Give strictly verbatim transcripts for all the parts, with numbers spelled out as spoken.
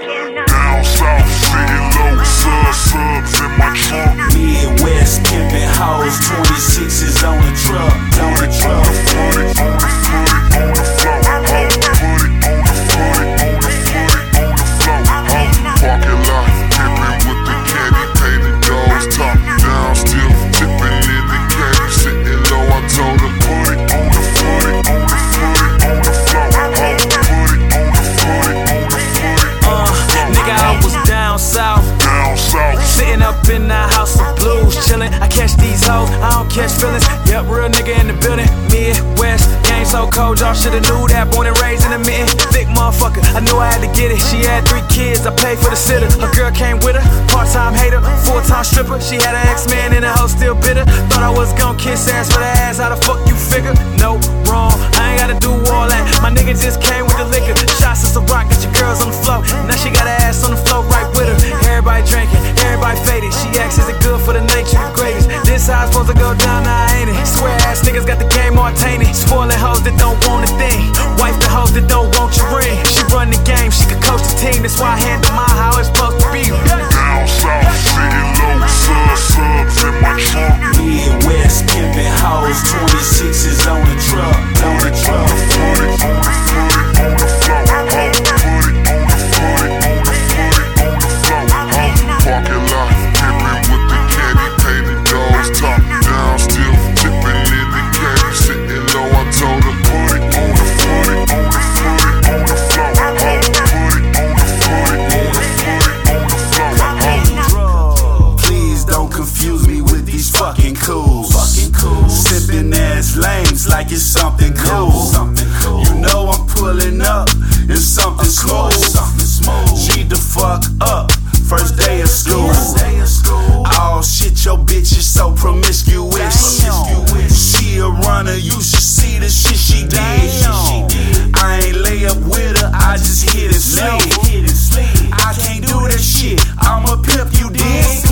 Down south, sitting low, sub subs in my trunk. Midwest pimpin' hoes, twenty-sixes on the truck, on the truck. Put it on the floor, on the floor, ho. Put it on the floor, on the floor, on the floor, ho. Parking lot, pimpin' with the caddy, painted doors, top down, still tipping in the caddy, sitting low. I told her, put it on the floor, on the floor, on the floor, ho. Put it on the floor, on the floor. Uh, nigga, I was down south, Down south, sitting up in the house of blues, chillin'. I catch these hoes, I don't catch feelings. Yep, real nigga in the building. Midwest, game so cold, y'all shoulda knew that. Born and raised in a mitten, thick motherfucker. I knew I had to get it. She had three kids, I paid for the sitter. Her girl came with her, part-time hater, full-time stripper. She had an ex-man and the hoe still bitter. Thought I was gon' kiss ass for the ass. How the fuck you figure? No, wrong. I ain't gotta do all that. My nigga just came with the liquor. Shots of Ciroc, got your girls on the floor. Now she got her ass on the floor right with her. Everybody drinking, everybody faded. She asks, is it good for the nature, the greatest? This how it's supposed to go down, now ain't it? Square ass niggas got the game all tainted. Spoiling hoes that don't want a thing. Wife the hoes that don't want your ring. She run the game, she can coach the team. That's why I handle my how it's supposed to be. down south, sitting low, sub subs in my trunk. Midwest pimpin' hoes, twenty-sixes on the truck, on the truck. Put it on the floor, on the floor, ho. Put it on the floor, on the floor, on the floor, ho. Parking lot, pimpin' with the caddy, painted doors, top down, still tipping in the caddy, sitting low. I told her, put it on the floor, on the floor, on the floor, ho. Put it on the floor, on the floor, on the floor, ho. Please don't confuse me with these fucking cools. Sippin' ass lames like it's something cool. You know I'm pulling up, it's something smooth. G the fuck up, first day of school. Oh shit, your bitch is so promiscuous. She a runner, you should see the shit she did. I ain't lay up with her, I just hit it slid. I can't do that shit, I'm a pimp, you dig?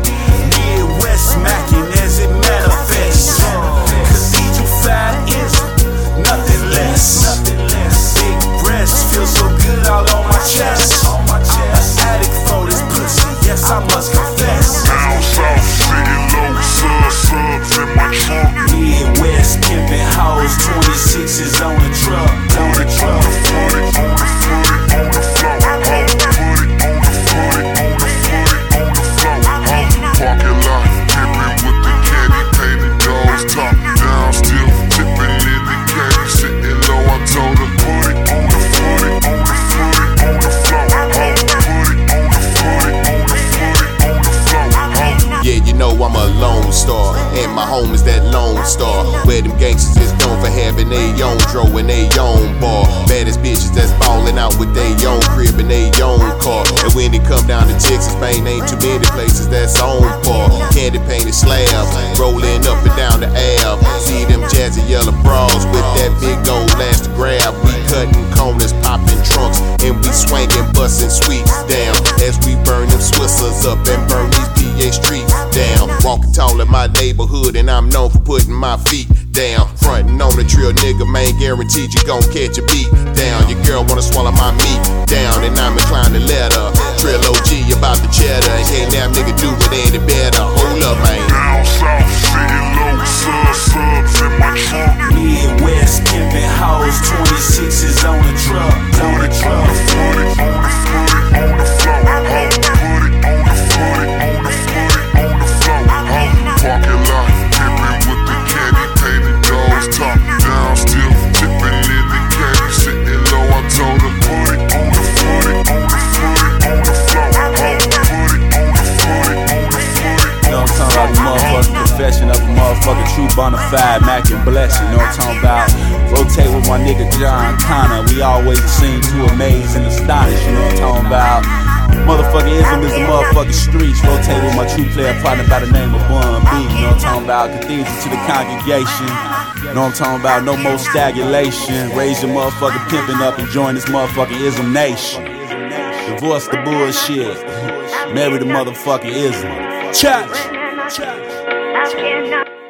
Midwest smacking as it manifests. Cause these you five is nothing less. Big breasts feel so good all on my chest. I'm an addict for this pussy, yes I must confess. Down south, sitting low, sub subs in my trunk. Midwest pimpin' hoes, twenty-sixes on the truck, on the truck. Put it on the floor, on the floor, ho. Put it on the floor, on the floor, on the floor, ho. Parking lot, pimpin' with the caddy, painted doors, top down, still tipping in the caddy, sitting low. I told her, put it on the floor, on the floor, on the floor, ho. Put it on the floor, on the floor, on the floor, ho. Yeah, you know I'm a lone star, and my home is that lone star. Where them gangsters is known for having they own dro and they own bar. Baddest bitches that's ballin' out with they own crib and they own car. And when it come down to Texas, Maine ain't too many places that's on par. Candy painted slabs, rollin' up and down the Ave. See them jazzy yellow bras with that big old last grab. We cuttin' corners, poppin' trunks, and we swingin', bustin' sweets down as we burn them Swissers up and burn these P A streets down. Walking tall in my neighborhood, and I'm known for putting my feet down. Frontin' on the trill, nigga, man, guaranteed you gon' catch a beat down. Your girl wanna swallow my meat down, and I'm inclined to let her. Trill O G about the cheddar, and can't damn nigga do it any better. Hold up, man. Down south, sitting low, sub subs in my trunk. Midwest pimpin' hoes, twenty-sixes on the truck, on the truck. Put it on the floor, on the floor, ho. Put it on the floor, on the floor, on the floor, ho. Parking lot, pimpin' with the caddy, painted doors, top down, still tipping in the caddy, sitting low. I told her, put it on the floor, on the floor, on the floor, ho. Put it on the floor, on the floor. You know what I'm talking about? The motherfucking confession of a motherfucking true bonafide Mac and Bless. You know what I'm talking about? Rotate with my nigga John Connor. We always seem to amaze and astonish. You know what I'm talking about? Motherfucking ism is the motherfucking streets. Rotate with my true player partner by the name of Bun B. You know what I'm talking about? Cathedral to the congregation. You know what I'm talking about? No more stagulation. Raise your motherfucking pimpin' up and join this motherfucking ism nation. Divorce the bullshit. Marry the motherfucking ism. Church. Church.